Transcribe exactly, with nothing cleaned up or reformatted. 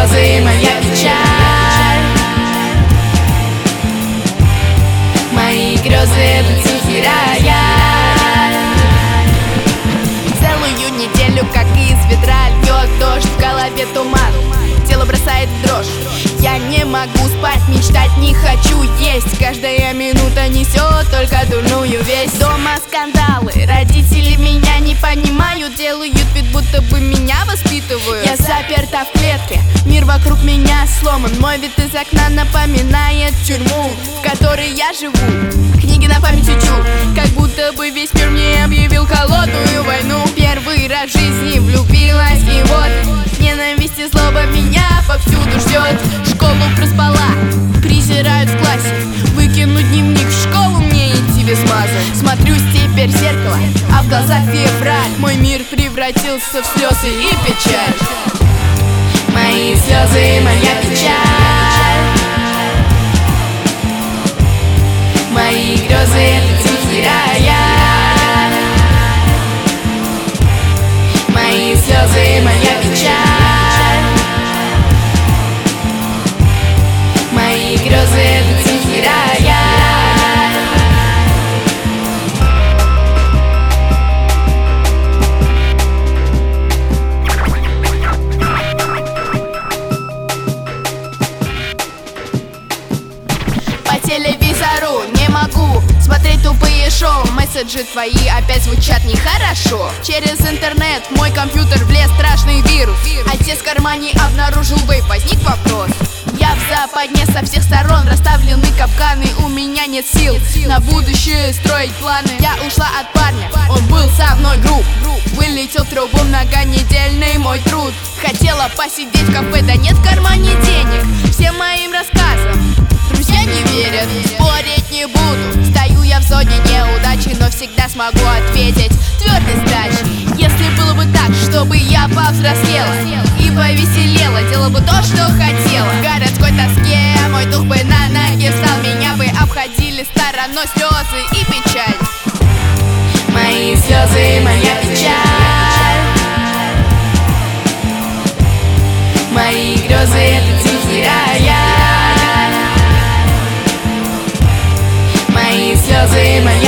слезы, моя печаль. Мои грезы — это тихий рояль. Целую неделю, как из ведра, льет дождь, в голове туман, тело бросает в дрожь. Я не могу спать, мечтать не хочу есть. Каждая минута несет только дурную весть. Дома скандалы, родители меня не понимают, делают вид, будто бы меня воспитывают. Я заперта в клетке, мир вокруг меня сломан. Мой вид из окна напоминает тюрьму, в которой я живу. Книги на память учу, как будто бы весь мир мне объявил холодную войну. Первый раз в жизни влюбилась, и вот ненависть и злоба меня повсюду ждет. Школу проспала, презирают в классе. Выкинуть дневник в школу мне идти без маза. Смотрюсь теперь в зеркало, а в глазах февраль. Мой мир превратился в слезы и печаль. Мои слезы, моя печаль. Мои грезы — это тихий рояль. Мои слезы, моя печаль. Мои грезы — это тихий рояль. По телевизору не могу смотреть тупые шоу. Месседжи твои опять звучат нехорошо. Через интернет в мой компьютер влез страшный вирус. Отец в кармане обнаружил вейп, возник вопрос. Я в западне, со всех сторон расставлены капканы. У меня нет сил на будущее строить планы. Я ушла от парня, он был со мной груб. Вылетел в трубу многонедельный мой труд. Хотела посидеть в кафе, да нет в кармане денег. Всем моим рассказам друзья не верят, спорить не буду. Стою я в зоне неудачи, но всегда смогу ответить твердой сдачей. Если было бы так, чтобы я повзрослела и повеселела, делала бы то, что хотела. В городской тоске мой дух бы на ноги встал, меня бы обходили стороной слезы и печаль. Мои слезы, моя печаль. Мои грезы — это тихий рояль. Мои слезы, моя